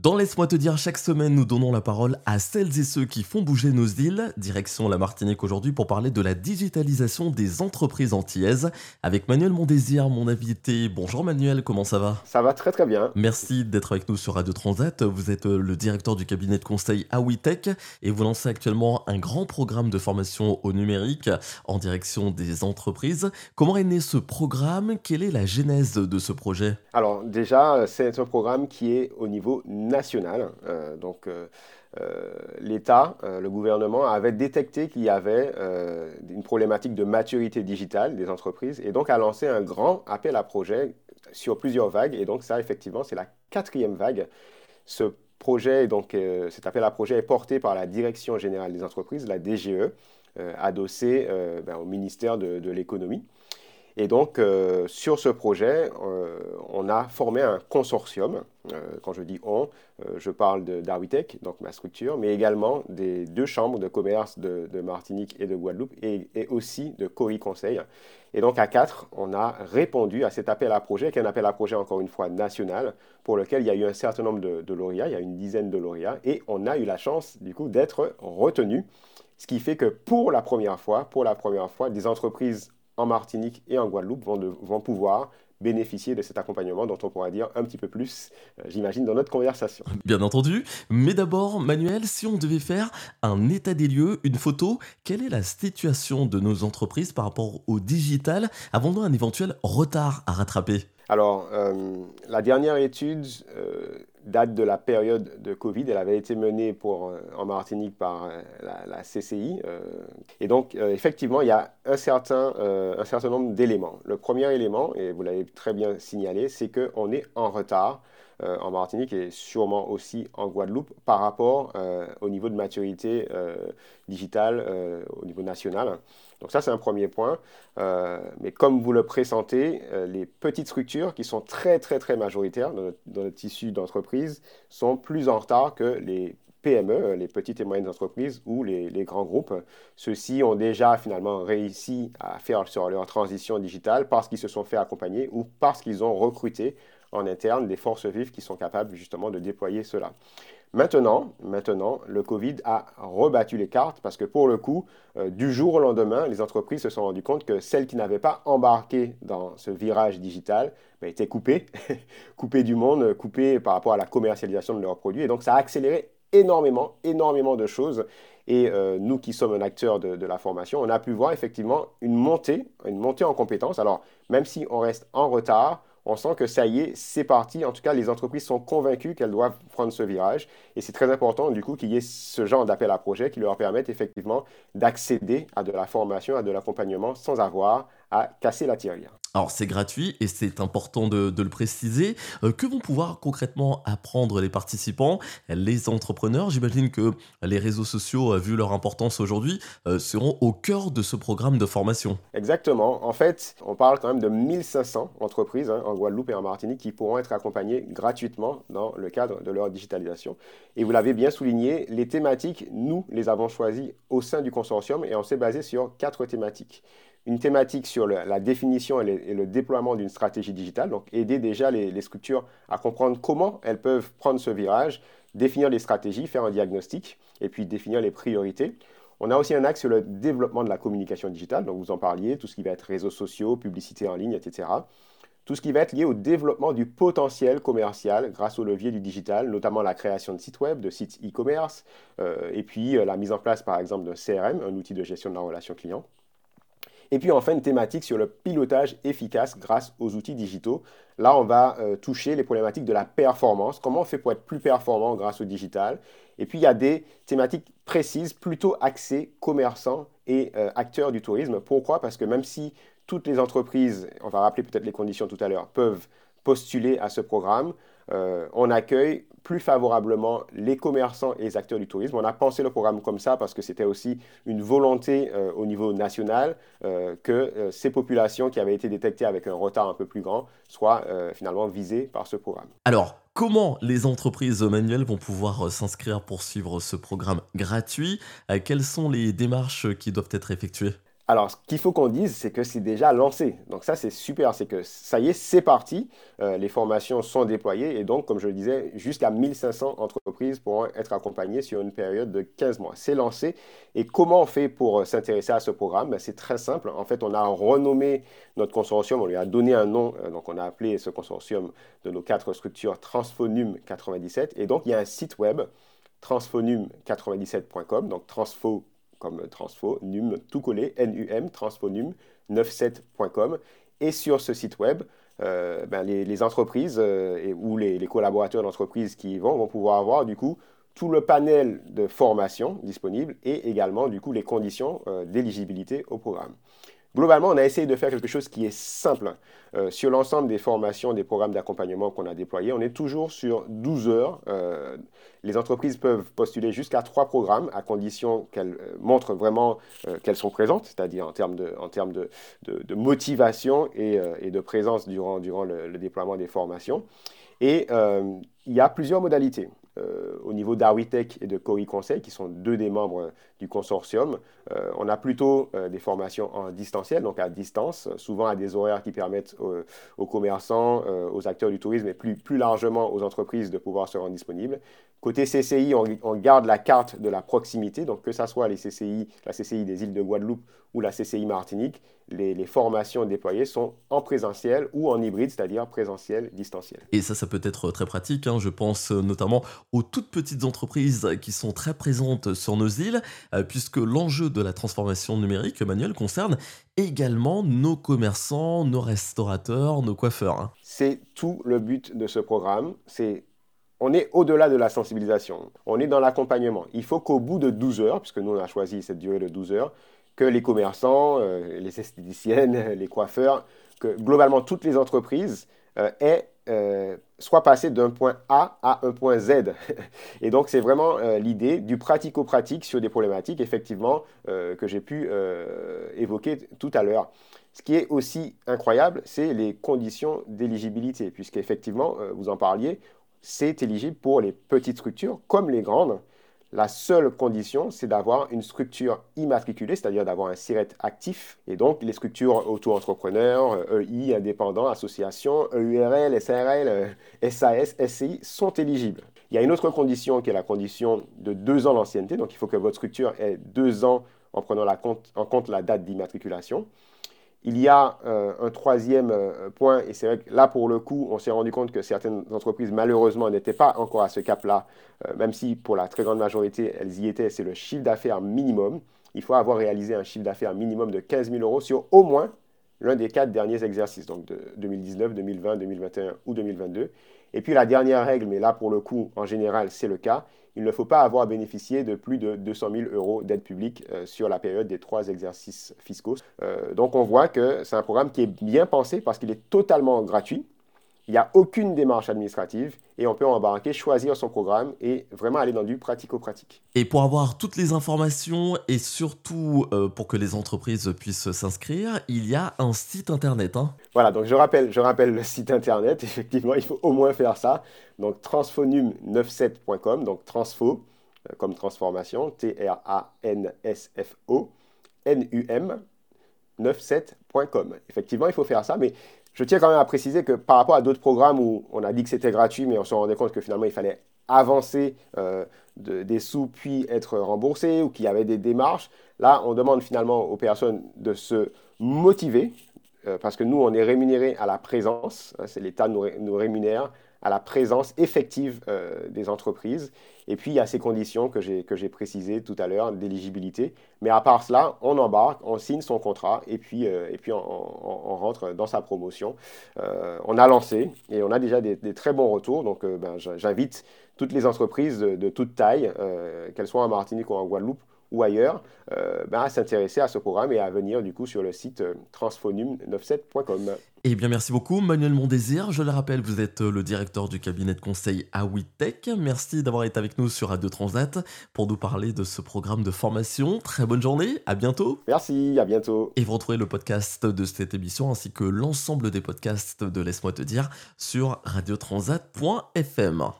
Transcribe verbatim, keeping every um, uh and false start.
Dans Laisse-moi te dire, chaque semaine, nous donnons la parole à celles et ceux qui font bouger nos îles. Direction la Martinique aujourd'hui pour parler de la digitalisation des entreprises antillaises. Avec Manuel Mondésir, mon invité. Bonjour Manuel, comment ça va? Ça va très très bien. Merci d'être avec nous sur Radio Transat. Vous êtes euh, le directeur du cabinet de conseil Awitech et vous lancez actuellement un grand programme de formation au numérique en direction des entreprises. Comment est né ce programme? Quelle est la genèse de ce projet? Alors déjà, c'est un programme qui est au niveau national. Euh, donc euh, euh, l'État, euh, le gouvernement avait détecté qu'il y avait euh, une problématique de maturité digitale des entreprises et donc a lancé un grand appel à projets sur plusieurs vagues. Et donc ça, effectivement, c'est la quatrième vague. Ce projet, donc euh, cet appel à projet est porté par la Direction générale des entreprises, la D G E, euh, adossée euh, ben, au ministère de, de l'économie. Et donc, euh, sur ce projet, euh, on a formé un consortium. Euh, quand je dis on, euh, je parle d'Awitech, donc ma structure, mais également des deux chambres de commerce de, de Martinique et de Guadeloupe, et, et aussi de Cori Conseil. Et donc, à quatre, on a répondu à cet appel à projet, qui est un appel à projet, encore une fois, national, pour lequel il y a eu un certain nombre de, de lauréats, il y a une dizaine de lauréats, et on a eu la chance, du coup, d'être retenus. Ce qui fait que pour la première fois, pour la première fois, des entreprises en Martinique et en Guadeloupe vont, de, vont pouvoir bénéficier de cet accompagnement dont on pourra dire un petit peu plus, euh, j'imagine, dans notre conversation. Bien entendu. Mais d'abord, Manuel, si on devait faire un état des lieux, une photo, quelle est la situation de nos entreprises par rapport au digital? Avons-nous un éventuel retard à rattraper? Alors, euh, la dernière étude euh, date de la période de Covid. Elle avait été menée pour, euh, en Martinique par euh, la, la C C I. Euh, et donc, euh, effectivement, il y a un certain, euh, un certain nombre d'éléments. Le premier élément, et vous l'avez très bien signalé, c'est qu'on est en retard euh, en Martinique et sûrement aussi en Guadeloupe par rapport euh, au niveau de maturité euh, digitale euh, au niveau national. Donc ça, c'est un premier point. Euh, mais comme vous le pressentez, euh, les petites structures qui sont très, très, très majoritaires dans notre, dans notre tissu d'entreprise sont plus en retard que les P M E, les petites et moyennes entreprises ou les, les grands groupes. Ceux-ci ont déjà finalement réussi à faire sur leur transition digitale parce qu'ils se sont fait accompagner ou parce qu'ils ont recruté en interne des forces vives qui sont capables justement de déployer cela. Maintenant, maintenant, le Covid a rebattu les cartes parce que pour le coup, euh, du jour au lendemain, les entreprises se sont rendues compte que celles qui n'avaient pas embarqué dans ce virage digital ben, étaient coupées, coupées du monde, coupées par rapport à la commercialisation de leurs produits. Et donc, ça a accéléré énormément, énormément de choses. Et euh, nous qui sommes un acteur de, de la formation, on a pu voir effectivement une montée, une montée en compétences. Alors, même si on reste en retard, on sent que ça y est, c'est parti. En tout cas, les entreprises sont convaincues qu'elles doivent prendre ce virage. Et c'est très important, du coup, qu'il y ait ce genre d'appel à projet qui leur permette effectivement d'accéder à de la formation, à de l'accompagnement sans avoir à casser la tirelire. Alors c'est gratuit et c'est important de, de le préciser. Euh, que vont pouvoir concrètement apprendre les participants, les entrepreneurs? J'imagine que les réseaux sociaux, euh, vu leur importance aujourd'hui, euh, seront au cœur de ce programme de formation. Exactement. En fait, on parle quand même de mille cinq cents entreprises hein, en Guadeloupe et en Martinique qui pourront être accompagnées gratuitement dans le cadre de leur digitalisation. Et vous l'avez bien souligné, les thématiques, nous les avons choisies au sein du consortium et on s'est basé sur quatre thématiques. Une thématique sur le- la définition et le, et le déploiement d'une stratégie digitale, donc aider déjà les, les structures à comprendre comment elles peuvent prendre ce virage, définir les stratégies, faire un diagnostic et puis définir les priorités. On a aussi un axe sur le développement de la communication digitale, donc vous en parliez, tout ce qui va être réseaux sociaux, publicité en ligne, et cetera. Tout ce qui va être lié au développement du potentiel commercial grâce au levier du digital, notamment la création de sites web, de sites e-commerce, euh, et puis euh, la mise en place par exemple d'un C R M, un outil de gestion de la relation client. Et puis enfin, une thématique sur le pilotage efficace grâce aux outils digitaux. Là, on va euh, toucher les problématiques de la performance. Comment on fait pour être plus performant grâce au digital? Et puis, il y a des thématiques précises, plutôt axées commerçants et euh, acteurs du tourisme. Pourquoi? Parce que même si toutes les entreprises, on va rappeler peut-être les conditions tout à l'heure, peuvent postuler à ce programme, euh, on accueille plus favorablement les commerçants et les acteurs du tourisme. On a pensé le programme comme ça parce que c'était aussi une volonté euh, au niveau national euh, que euh, ces populations qui avaient été détectées avec un retard un peu plus grand soient euh, finalement visées par ce programme. Alors, comment les entreprises manuelles vont pouvoir euh, s'inscrire pour suivre ce programme gratuit? Euh, Quelles sont les démarches qui doivent être effectuées? Alors, ce qu'il faut qu'on dise, c'est que c'est déjà lancé. Donc ça, c'est super. C'est que ça y est, c'est parti. Euh, les formations sont déployées. Et donc, comme je le disais, jusqu'à mille cinq cents entreprises pourront être accompagnées sur une période de quinze mois. C'est lancé. Et comment on fait pour s'intéresser à ce programme? Ben, c'est très simple. En fait, on a renommé notre consortium. On lui a donné un nom. Euh, donc, on a appelé ce consortium de nos quatre structures Transfonum quatre-vingt-dix-sept. Et donc, il y a un site web, transfonum quatre-vingt-dix-sept point com. Donc, transfo comme transfo, num, tout collé, N U M, transfonum quatre-vingt-dix-sept point com. Et sur ce site web, euh, ben les, les entreprises euh, et, ou les, les collaborateurs d'entreprises qui y vont vont pouvoir avoir du coup tout le panel de formation disponible et également du coup les conditions euh, d'éligibilité au programme. Globalement, on a essayé de faire quelque chose qui est simple. Euh, sur l'ensemble des formations, des programmes d'accompagnement qu'on a déployés, on est toujours sur douze heures. Euh, les entreprises peuvent postuler jusqu'à trois programmes à condition qu'elles euh, montrent vraiment euh, qu'elles sont présentes, c'est-à-dire en termes de, en termes de, de, de motivation et, euh, et, de présence durant, durant le, le déploiement des formations. Et euh, il y a plusieurs modalités. Euh, au niveau d'Awitech et de Cori Conseil, qui sont deux des membres du consortium, euh, on a plutôt euh, des formations en distanciel, donc à distance, souvent à des horaires qui permettent aux, aux commerçants, euh, aux acteurs du tourisme et plus, plus largement aux entreprises de pouvoir se rendre disponibles. Côté C C I, on, on garde la carte de la proximité, donc que ce soit les C C I, la C C I des îles de Guadeloupe ou la C C I Martinique, les, les formations déployées sont en présentiel ou en hybride, c'est-à-dire présentiel, distanciel. Et ça, ça peut être très pratique, hein. Je pense notamment aux toutes petites entreprises qui sont très présentes sur nos îles, euh, puisque l'enjeu de la transformation numérique, Manuel, concerne également nos commerçants, nos restaurateurs, nos coiffeurs, hein. C'est tout le but de ce programme. C'est On est au-delà de la sensibilisation. On est dans l'accompagnement. Il faut qu'au bout de douze heures, puisque nous on a choisi cette durée de douze heures, que les commerçants, euh, les esthéticiennes, les coiffeurs, que globalement toutes les entreprises euh, aient, euh, soient passées d'un point A à un point Z. Et donc c'est vraiment euh, l'idée du pratico-pratique sur des problématiques, effectivement, euh, que j'ai pu euh, évoquer tout à l'heure. Ce qui est aussi incroyable, c'est les conditions d'éligibilité, puisqu'effectivement, euh, vous en parliez, c'est éligible pour les petites structures comme les grandes. La seule condition, c'est d'avoir une structure immatriculée, c'est-à-dire d'avoir un SIRET actif. Et donc, les structures auto-entrepreneurs, E I, indépendants, associations, E U R L, S A R L, S A S, S C I sont éligibles. Il y a une autre condition qui est la condition de deux ans d'ancienneté. Donc, il faut que votre structure ait deux ans en prenant la compte, en compte la date d'immatriculation. Il y a euh, un troisième euh, point, et c'est vrai que là, pour le coup, on s'est rendu compte que certaines entreprises, malheureusement, n'étaient pas encore à ce cap-là, euh, même si pour la très grande majorité, elles y étaient, c'est le chiffre d'affaires minimum. Il faut avoir réalisé un chiffre d'affaires minimum de quinze mille euros sur au moins l'un des quatre derniers exercices, donc de deux mille dix-neuf, deux mille vingt, deux mille vingt et un ou deux mille vingt-deux. Et puis la dernière règle, mais là, pour le coup, en général, c'est le cas, il ne faut pas avoir bénéficié de plus de deux cent mille euros d'aide publique euh, sur la période des trois exercices fiscaux. Euh, donc on voit que c'est un programme qui est bien pensé parce qu'il est totalement gratuit. Il n'y a aucune démarche administrative et on peut embarquer, choisir son programme et vraiment aller dans du pratico-pratique. Et pour avoir toutes les informations et surtout euh, pour que les entreprises puissent s'inscrire, il y a un site internet, hein. Voilà, donc je rappelle, je rappelle le site internet, effectivement, il faut au moins faire ça. Donc transfonum quatre-vingt-dix-sept point com, donc transfo, euh, comme transformation, T R A N S F O, N U M, quatre-vingt-dix-sept point com. Effectivement, il faut faire ça, mais je tiens quand même à préciser que par rapport à d'autres programmes où on a dit que c'était gratuit, mais on se rendait compte que finalement, il fallait avancer euh, de, des sous puis être remboursé ou qu'il y avait des démarches, là, on demande finalement aux personnes de se motiver, euh, parce que nous, on est rémunéré à la présence, hein, c'est l'État nous, ré, nous rémunère à la présence effective euh, des entreprises. Et puis, il y a ces conditions que j'ai, que j'ai précisées tout à l'heure d'éligibilité. Mais à part cela, on embarque, on signe son contrat et puis, euh, et puis on, on, on rentre dans sa promotion. Euh, on a lancé et on a déjà des, des très bons retours. Donc, euh, ben, j'invite toutes les entreprises de, de toute taille, euh, qu'elles soient en Martinique ou en Guadeloupe, ou ailleurs, euh, ben, à s'intéresser à ce programme et à venir du coup sur le site euh, transfonum quatre-vingt-dix-sept point com. Eh bien, merci beaucoup, Manuel Mondésir. Je le rappelle, vous êtes le directeur du cabinet de conseil Awitech. Merci d'avoir été avec nous sur Radio Transat pour nous parler de ce programme de formation. Très bonne journée, à bientôt. Merci, à bientôt. Et vous retrouvez le podcast de cette émission ainsi que l'ensemble des podcasts de Laisse-moi te dire sur radiotransat point f m.